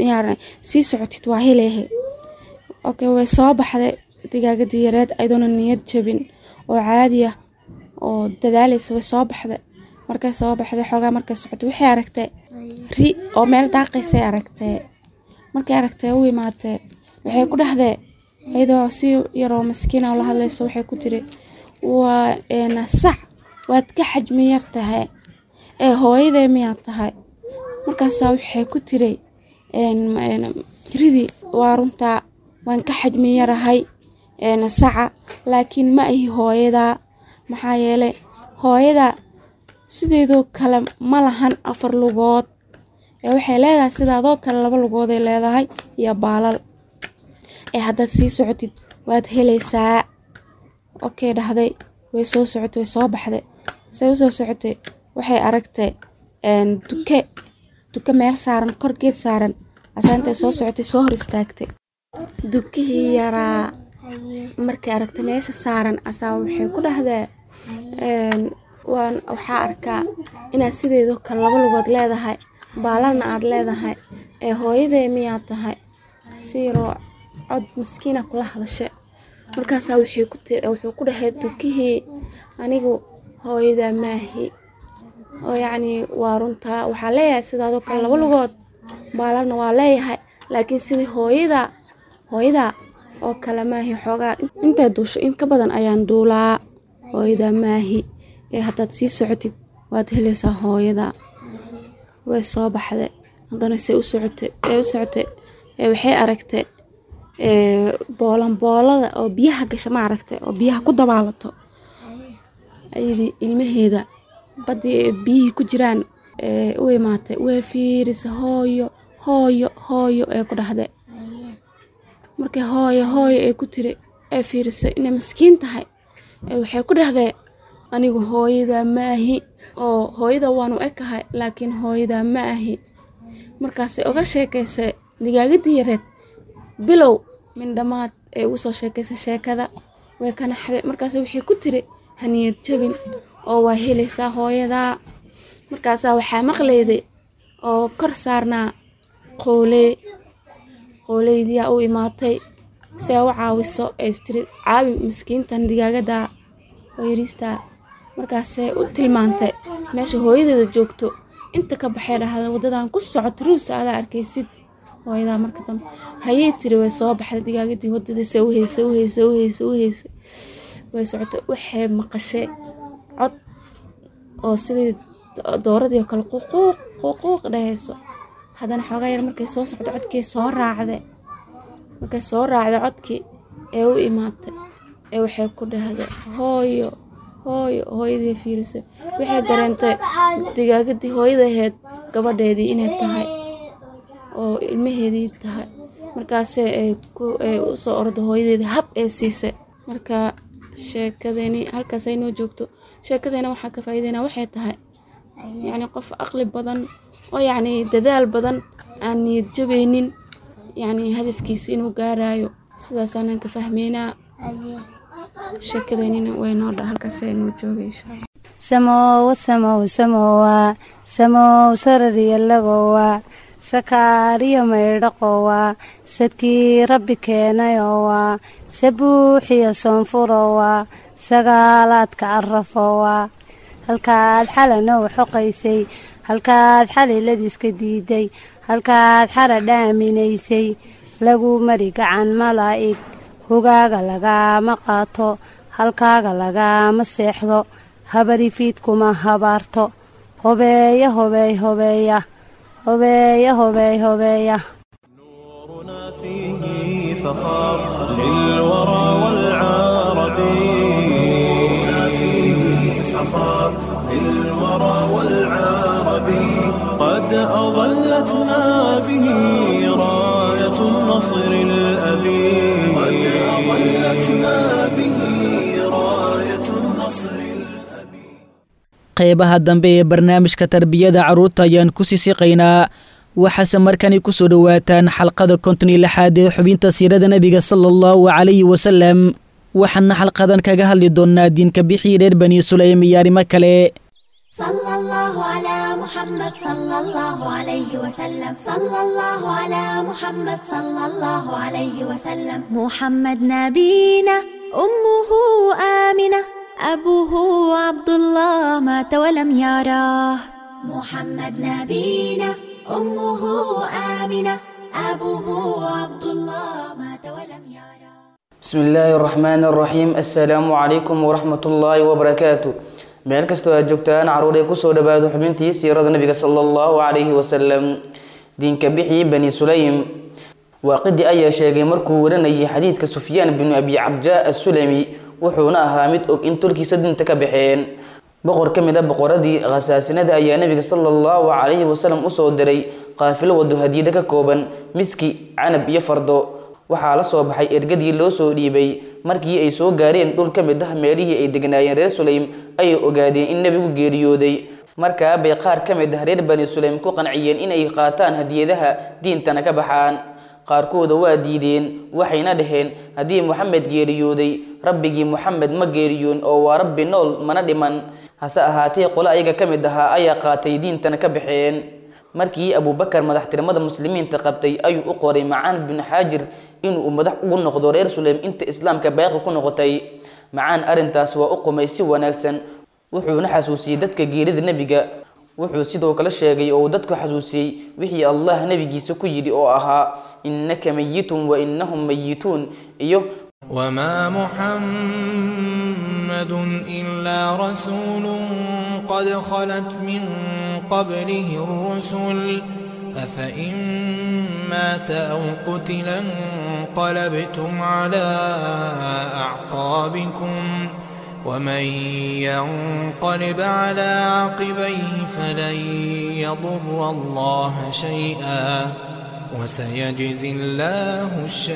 sii socotid waa heleehe. okay way soo baxday digaagadii yareed ayadoona niyad jabin oo caadi ah oo dadaalaysa. way soo baxday. markay soo baxday xoogaa markay socotay waxay aragtay ri oo meel daaqaysay aragtay. markay aragtay u imaatay waxay ku dhahdee ayadoo si yaroo maskiina la hadlayso waxay ku tiri waa eena sac waad ka xajmi yar tahay ee hooyadee miyaad tahay? markaasaa waxay ku tiri ridi waa runtaa waan ka xajmi yarahay eena saca laakiin ma ahi hooyadaa maxaa yeelay hooyadaa sideedoo kale ma lahan afar lugood ee waxay leedahay sidaadoo kale laba lugooday leedahay iyo baalal ee haddaad sii socotid waad helaysaa. okay dhahday way soo socotay way soo baxday. say usoo socotay waxay aragtay duke duke meel saaran kor geed saaran. asaa intay soo socotay soo hor istaagtay dukihii yaraa. markay aragtay meesha saaran asaa waxay ku dhahdaa waan waxaa arkaa inaad sideedoo kale laba lugood leedahay baalalna aad leedahay ee hooyadee miyaa tahay siiroo cod miskiina kula hadashe markaasaa wuxuu ku dhahay dukihii anigu hooyada maahi oo yacni waa runtaa waxaa leeyahay sidaadoo kale laba lugood baalalna waa leeyahay laakiin sidii hooyada hooyada oo kale maahi xoogaa intaad duusho in ka badan ayaan duulaa hooyada maahi ee haddaad sii socotid waad helaysaa hooyada way soo baxday haddana se u socotay ee u socotay ee waxay aragtay ee boolan boolada oo biyaha gasha ma aragtay oo biyaha ku dabaalato ayadii ilmaheeda badii biyihii ku jiraan ee u imaatay way fiirisa hooyo hooyo hooyo ee ku dhahday markay hooyo hooyo ee ku tiri ee fiirisay inay maskiin tahay ee waxay ku dhahday anigu hooyada maahi oo hooyada waanu ekahay laakiin hooyada ma ahi markaasay uga sheekaysay digaagadii yareed bilow min dhammaad ee ugu soo sheekaysay sheekada way ka naxday markaasay waxay ku tiri haniyad jabin oo waa helaysaa hooyada markaasaa waxaa maqlayday oo kor saarnaa qooley qooleydiyaa u imaatay si ay u caawiso ee istiri caawi miskiintan digaagada oo yariistaa markaasay u tilmaantay meesha hooyadeeda joogto inta ka baxay dhahda wadadan ku socoto ruusa adaa arkaysid hooyadaa marka dambe hayay tiri way soo baxday digaagadii wadadiisa u heysay u heysay u heysay u heysay way socotay waxay maqashay cod oo sidii dooradii oo kale ququuq ququuq dhahayso haddana xoogaa yar markay soo socdo codkii soo raacday markay soo raacday codkii ee u imaatay ee waxay ku dhahday hooyo hooyo hooyadii fiirisay waxay dareentay digaagadii hooyada ahayd gabadheedii inay tahay oo ilmaheedii tahay markaasee ay ku ay u soo ordo hooyadeedii hab ee siisay marka sheekadeeni halkaas ay noo joogto sheekadeena waxaa ka faa'iideynaa waxay tahay yacni qof aqli badan oo yacni dadaal badan aan niyad jabaynin yacni hadafkiisa inuu gaarayo sidaasaanan ka fahmeynaa sheekadeenina way noo dha halkaas ay noo joogay insha allah samowa samow samowa samow sarariyalagowa sakaariyo maydhaqowa sadkii rabbi keenayowa sabuuxiyo soonfurowa sagaalaadka arafowa halkaad xalanoo xoqaysay halkaad xaliladiiska diiday halkaad xara dhaaminaysay lagu mari gacan malaa'ig hogaaga lagaama qaato halkaaga lagaama seexdo habari fiidkuma habaarto hobeeya hobeey hobeeya hobeeya hobeey hobeeya نورنا فيه فخار للورى والعرب نورنا فيه فخار للورى والعرب قد أظلتنا به راية النصر الأبي قد أظلتنا به راية النصر الأبي qaybaha dambe ee barnaamijka tarbiyada carruurta ayaan ku sii siqaynaa waxaase markani ku soo dhowaataan xalqada konton iyo lixaad ee xubinta siirada nebiga sala allahu calayhi wasalam waxaana xalqadan kaga hadli doonnaa diinka bixii reer bani sulaym iyo arrimo kale صلى الله على محمد صلى الله عليه وسلم صلى الله على محمد صلى الله عليه وسلم محمد نبينا أمه آمنة أبوه عبد الله مات ولم يراه محمد نبينا أمه آمنة أبوه عبد الله مات ولم يراه بسم الله الرحمن الرحيم السلام عليكم ورحمة الله وبركاته meel kastoo aad joogtaan caruuray kusoo dhawaado xubintii siirada nabiga sala allahu calayhi wasalam diinka bixii bani sulaym waaqidi ayaa sheegay markuu waranayay xadiidka sufyaan binu abi cabjaa assulami wuxuuna ahaa mid og in tolkiisa dinta ka baxeen boqor ka mid a boqoradii khasaasinada ayaa nabiga sala allahu calayhi wasalam usoo diray qaafilo wado hadiida ka kooban miski canab iyo fardo waxaa la soo baxay ergadii loo soo dhiibay markii ay soo gaareen dhul ka mid ah meelihii ay degnaayeen reer sulaym ayay ogaadeen in nebigu geeriyooday markaa bay qaar ka mid ah reer bani sulaym ku qanciyeen inay qaataan hadiyadaha diintana ka baxaan qaarkooda waa diideen waxayna dhaheen haddii moxamed geeriyooday rabbigii moxamed ma geeriyoon oo waa rabbi nool mana dhiman hase ahaatee qolo ayaga ka mid ahaa ayaa qaatay diintana ka baxeen markii abubakar madaxtinimada muslimiinta qabtay ayuu u qoray macaan bin xaajir inuu madax ugu noqdo reer sulaym inta islaamka baaqi ku noqotay macaan arintaas waa u qumay si wanaagsan wuxuuna xasuusiyey dadka geerida nebiga wuxuu sidoo kale sheegay oo dadku xasuusiyey wixii allah nebigiisa ku yidhi oo ahaa innaka mayitun wa innahum mayituun iyo وما محمد إلا رسول قد خلت من قبله الرسل أفإن مات أو قتل انقلبتم على أعقابكم ومن ينقلب على عقبيه فلن يضر الله شيئا وسيجزي الله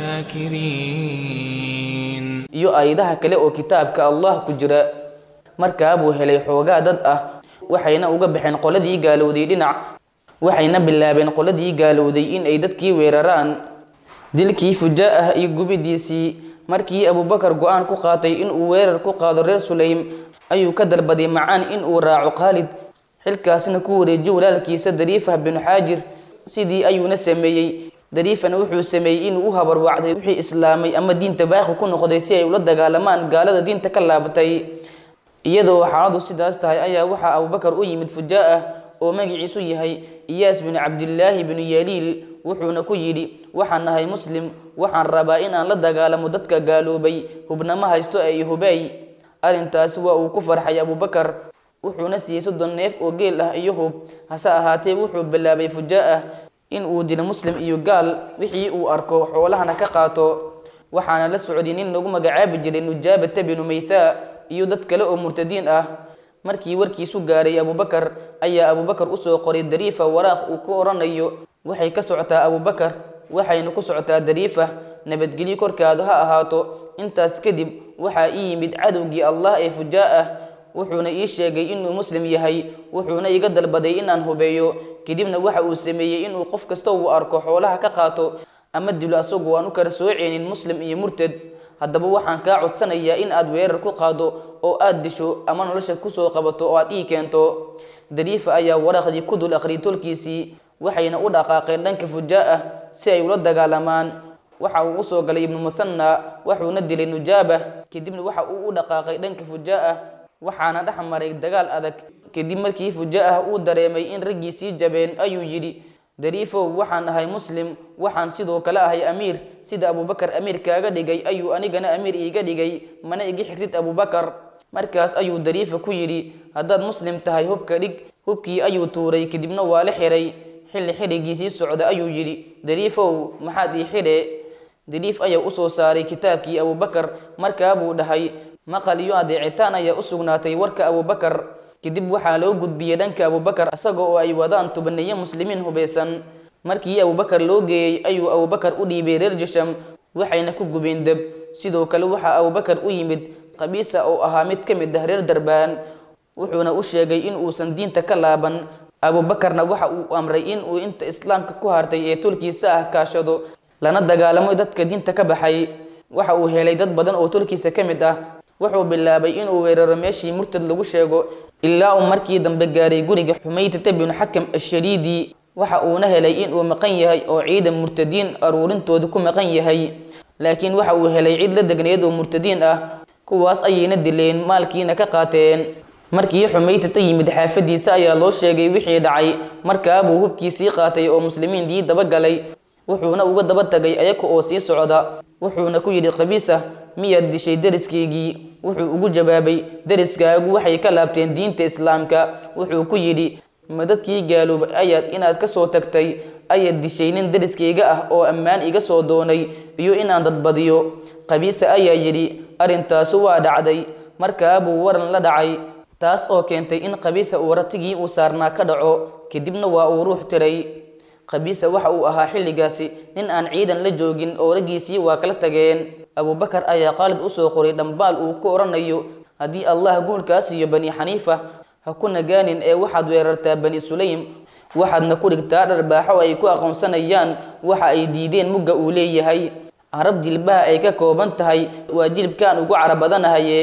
الشاكرين iyo ayadaha kale oo kitaabka Allah ku jira markaa buu helay xoogaa dad ah waxayna uga baxeen qoladii gaalowday dhinac waxayna bilaabeen qoladii gaalowday in ay dadkii weeraraan dilkii fujaa'ah iyo gubidiisii markii abubakar go'aan ku qaatay in uu weerar ku qaado reer sulaym ayuu ka dalbaday macaan in uu raaco Khalid xilkaasna ku wareejiyo walaalkiisa Dariifah bin Haajir sidii ayuuna sameeyay Dariifana wuxuu sameeyay in uu habar wacday wixii islaamay ama diinta baaqi ku noqday si ay ula dagaalamaan gaalada diinta ka laabatay iyadoo xaaladu sidaas tahay ayaa waxa abubakar u yimid fujaa'ah oo magaciisu yahay Iyaas bin Abdullah bin Yaliil wuxuuna ku yidhi waxaan nahay muslim waxaan rabaa inaan la dagaalamo dadka gaaloobay hubnama haysto ay hubay arintaas waa uu ku farxay abubakar wuxuuna siiyay soddon neef oo geel ah iyo hub hase ahaatee wuxuu bilaabay fujaa'ah in uu dilo muslim iyo gaal wixii uu arko xoolahana ka qaato waxaana la socday nin lagu magacaabi jiray Nujaabah bin Maytha iyo dad kale oo murtadiin ah markii warkiisu gaaray abubakar ayaa abubakar u soo qoray Dariifah waraaq uu ku oranayo waxay ka socotaa abubakar waxayna ku socotaa Dariifah nabadgelyo korkaada ha ahaato intaas kadib waxaa ii yimid cadowgii Allah ee fujaa'ah wuxuuna ii sheegay inuu muslim yahay wuxuuna iga dalbaday inaan hubeeyo kadibna waxa uu sameeyay inuu qof kasta uu arko xoolaha ka qaato ama dilo asagoo aan u kala sooceenin muslim iyo murtad haddaba waxaan kaa codsanayaa in aad weerar ku qaado oo aad disho ama nolosha ku soo qabato oo aad ii keento Dariifah ayaa waraaqdii ku dul akhriyay tolkiisii waxayna u dhaqaaqeen dhanka fujaa'ah si ay ula dagaalamaan waxa uu u soo galay ibn Muthanna wuxuuna dilay Nujaabah kadibna waxa uu u dhaqaaqay dhanka fujaa'ah waxaana dhex maray dagaal adag kadib markii fujaa'ah uu dareemay in raggiisii jabeen ayuu yidhi Dariifah waxaan ahay muslim waxaan sidoo kale ahay amiir sida abubakar amiir kaaga dhigay ayuu anigana amiir iiga dhigay mana iga xigtid abubakar markaas ayuu Dariifah ku yidhi haddaad muslim tahay hubka dhig hubkii ayuu tuuray kadibna waa la xiray xilli xirigiisii socda ayuu yidhi Dariifah maxaad ii xidhe Dariif ayaa u soo saaray kitaabkii abubakar markaa buu dhahay maqal iyo adeecitaan ayaa u sugnaatay warka abubakar kadib waxaa loo gudbiyay dhanka abubakar asagoo oo ay wadaan tubaniye muslimiin hubeysan markii abubakar loo geeyay ayuu abubakar u dhiibay reer Jasham waxayna ku gubeen dab sidoo kale waxa abubakar u yimid Qabiisa oo ahaa mid ka mid ah reer Darbaan wuxuuna u sheegay in uusan diinta ka laaban abubakarna waxa uu amray in uu inta islaamka ku hartay ee tulkiisa ah kaashado lana dagaalamo dadka diinta ka baxay waxa uu helay dad badan oo tulkiisa ka mid ah wuxuu bilaabay in uu weeraro meeshii murtad lagu sheego ilaa uu markii dambe gaaray guriga Xumaytah bin Hakam ash-Shariidi waxa uuna helay in uu maqan yahay oo ciidan murtadiin aruurintooda ku maqan yahay laakiin waxa uu helay cid la degneed oo murtadiin ah kuwaas ayayna dileen maalkiina ka qaateen markii Xumaytah yimid xaafadiisa ayaa loo sheegay wixii dhacay markaa buu hubkiisii qaatay oo muslimiintii daba galay wuxuuna uga daba tagay ayaga oo sii socda wuxuuna ku yidhi Qabiisa miyaad dishay dariskeygi wuxuu ugu jawaabay dariskaagu waxay ka laabteen diinta islaamka wuxuu ku yidhi ma dadkii gaaloobay ayaad inaad ka soo tagtay ayaad dishay nin dariskeyga ah oo ammaan iga soo doonay iyo inaan dadbadiyo Qabiisa ayaa yidhi arintaas waa dhacday markaa buu waran la dhacay taas oo keentay in Qabiisa uu ratigii uu saarnaa ka dhaco kadibna waa uu ruux tiray Qabiisa waxa uu ahaa xilligaasi nin aan ciidan la joogin oo ragiisii waa kala tageen abubakar ayaa Khalid u soo qoray dhambaal uu ku oranayo haddii Allah guulkaas iyo Bani Xaniifa ha ku nagaanin ee waxaad weerartaa Bani Sulaym waxaadna ku dhigtaa dharbaaxo ay ku aqoonsanayaan waxa ay diideen mugga uu leeyahay carab jilbaha ay ka kooban tahay waa jilibkaan ugu carab badanahay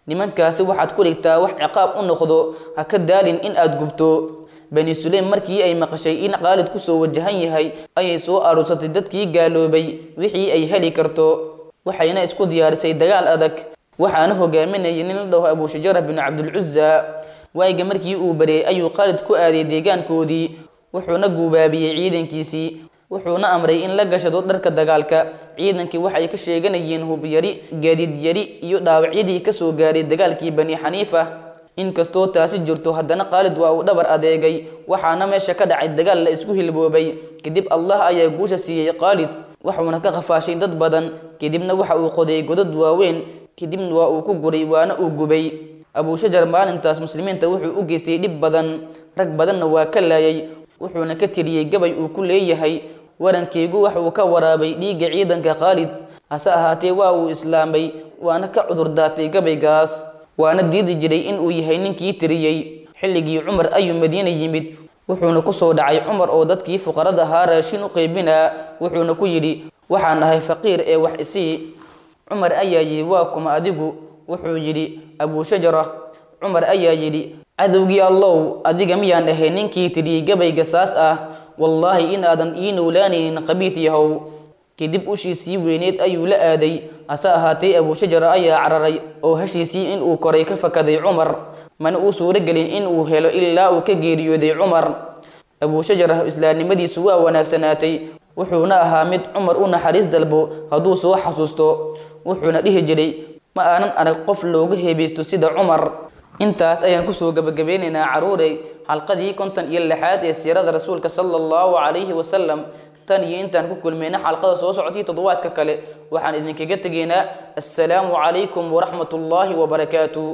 nimankaasi waxaad ku dhigtaa wax ciqaab u noqdo ha ka daalin in aad gubto bani sulaym markii ay maqashay in khaalid kusoo wajahan yahay ayay soo aruursatay dadkii gaaloobay wixii ay heli karto waxayna isku diyaarisay dagaal adag waxaana hogaaminayay nin la dhaho abushajara bin cabdulcuza waayiga markii uu bareeyay ayuu khaalid ku aaday deegaankoodii wuxuuna guubaabiyey ciidankiisii wuxuuna amray in la gashado dharka dagaalka ciidankii waxay ka sheeganayeen hubyari gaadiid yari iyo dhaawacyadii kasoo gaaray dagaalkii bani xaniifa inkastoo taasi jirto haddana khaalid waa uu dhabar adeegay waxaana meesha ka dhacay dagaal la isku hilboobay kadib allah ayaa guusha siiyey khaalid wuxuuna ka qafaashay dad badan kadibna waxa uu qoday godad waaweyn kadibna waa uu ku guray waana uu gubay abushajar maalintaas muslimiinta wuxuu u geystay dhib badan rag badanna waa ka laayay wuxuuna ka tiriyey gabay uu ku leeyahay warankeygu wax uu ka waraabay dhiigga ciidanka khaalid hase ahaatee waa uu islaamay waana ka cudur daatay gabaygaas waana diidi jiray in uu yahay ninkii tiriyey xilligii cumar ayuu madiina yimid wuxuuna kusoo dhacay cumar oo dadkii fuqarada ahaa raashin u qaybinaa wuxuuna ku yidhi waxaan ahay faqiir ee wax isii cumar ayaa yidhi waa kuma adigu wuxuu yidhi abushajara cumar ayaa yidhi cadowgii allow adiga miyaan ahay ninkii tiriyey gabayga saas ah wallaahi in aadan ii nowlaanaynin qabiid yahow kadib ushiisii weyneed ayuu la aaday hase ahaatee abushajara ayaa cararay oo hashiisii in uu koray ka fakaday cumar mana uu suuro gelin in uu helo ilaa uu ka geeriyooday cumar abushajara islaamnimadiisu waa wanaagsanaatay wuxuuna ahaa mid cumar u naxariis dalbo hadduu soo xasuusto wuxuuna dhihi jiray ma aanan arag qof looga heebeysto sida cumar intaas ayaan kusoo gabagabeynaynaa caruurey xalqadii konton iyo lixaad ee siirada rasuulka sala allahu calayhi wasalam tan iyo intaan ku kulmayna xalqada soo socotay toddobaadka kale waxaan idinkaga tegaynaa assalaamu calaykum waraxmat ullaahi wabarakaatu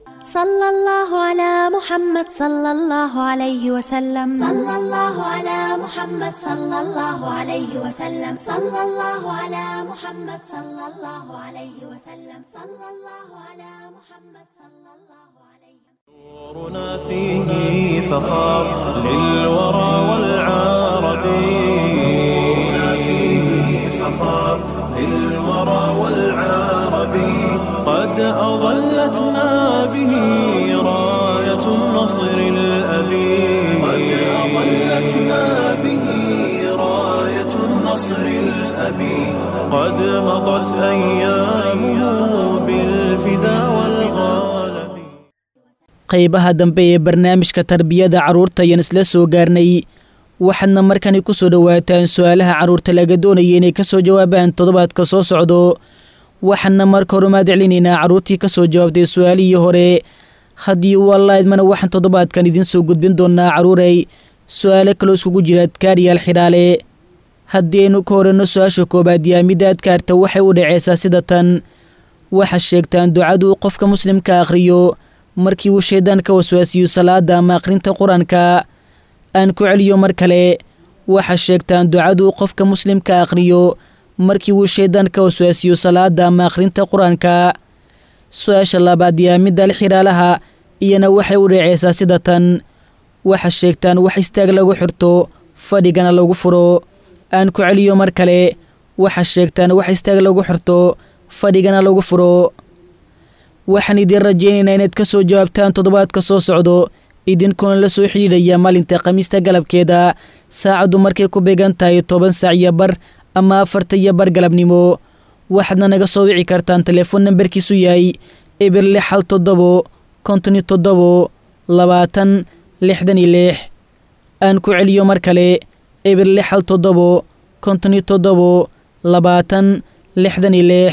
صلى الله على محمد صلى الله عليه وسلم صلى الله على محمد صلى الله عليه وسلم صلى الله على محمد صلى الله عليه وسلم صلى الله على محمد صلى الله عليه نورنا فيه فخار للورى والعربي نورنا فيه فخار للورى والعربي قد أظلتنا به راية النصر الأبي قد أظلتنا به راية النصر الأبي قد مضت أيامه بالفدا والغالب qaybaha dambe ee barnaamijka tarbiyada carruurta ayaan isla soo gaarnay waxaadna markani ku soo dhowaataan su-aalaha carruurta laga doonaya inay ka soo jawaabaan toddobaadka soo socdo waxaana marka hore umaad celinaynaa carruurtii ka soo jawaabtay su-aalihii hore haddii uu alla idmana waxaan toddobaadkan idiin soo gudbin doonaa carruurey su-aalo kaloo iskugu jira adkaariyaal xidhaale haddii aynu ka horeyno su-aasha koobaad yaa midda adkaarta waxay u dhaceysaa sida tan waxaad sheegtaan ducaduu qofka muslimka akhriyo markii uu shaydaan ka waswaasiyo salaada ama akhrinta qur-aanka aan ku celiyo mar kale waxaad sheegtaan ducaduu qofka muslimka akhriyo markii uu shaydaan ka waswaasiyo salaada ama akhrinta qur-aanka su-aasha labaad yaa midda alxiraalaha iyana waxay u dhaceysaa sida tan waxaad sheegtaan wax istaag lagu xirto fadhigana lagu furo aan ku celiyo mar kale waxaad sheegtaan wax istaag lagu xirto fadhigana lagu furo waxaan idin rajaynaynaa inaad ka soo jawaabtaan toddobaadka soo socdo idinkuna la soo xidhiidhaya maalinta khamiista galabkeeda saacaddu markay ku beegan tahay toban saac iyo bar ama afarta iyo bar galabnimo waxaadna naga soo wici kartaan telefoon nambarkiisu yahay eber lix hal toddobo konton iyo toddobo labaatan lixdan iyo lix aan ku celiyo mar kale eber lix hal toddobo konton iyo toddobo labaatan lixdan iyo lix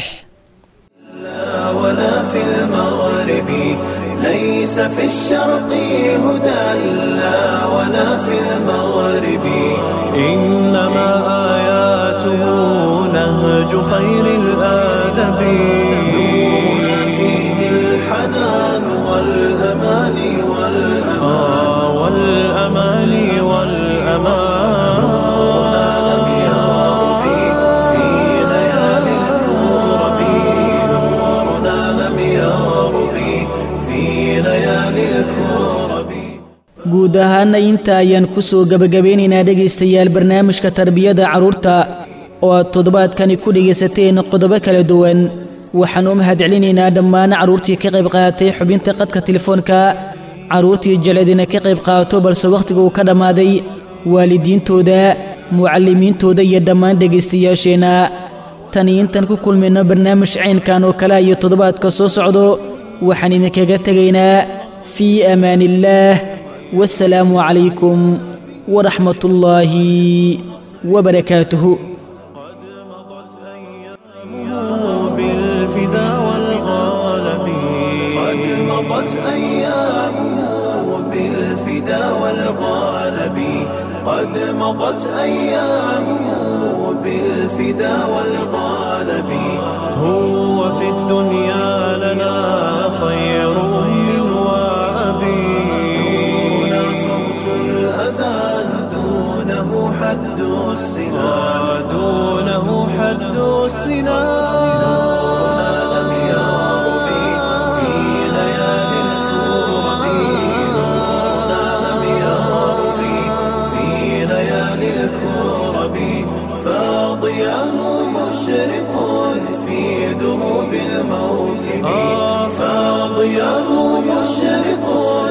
ولا في المغرب ليس في الشرق هدى لا ولا في المغرب إنما آياته نهج خير الآدب نورنا فيه الحنان والأمان والأمان والأمان والأمان نورنا لم يرب في ليالي الكرب نورنا لم يرب في ليالي الكرب guud ahaana inta ayaan ku soo gabagabeynaynaa dhegaystayaal barnaamijka tarbiyada carruurta oo aad toddobaadkani ku dhegaysateen qodobo kala duwan waxaan u mahadcelinaynaa dhammaan carruurtii ka qayb qaadatay xubinta qadka telefoonka carruurtii jecleedina ka qayb qaato balse wakhtiga uu ka dhammaaday waalidiintooda mucallimiintooda iyo dhammaan dhegaystayaasheenna tan iyo intaan ku kulmayno barnaamij caynkan oo kale iyo toddobaadka soo socdo waxaan idinkaga tegaynaa fii amaan illaah wassalaamu calaykum waraxmat ullaahi wabarakaatuhu بالفدا والغالب قد مضت أيامه بالفدا والغالب قد مضت أيامه بالفدا والغالب هو في الدنيا لنا خير أم وأبي دون صوت الأذان دونه حد السنا دونه حد السنا لم يرب في ليالي الكرب لم يرب في ليالي الكرب فاضياه مشرق في دروب الموكب فاضياه مشرق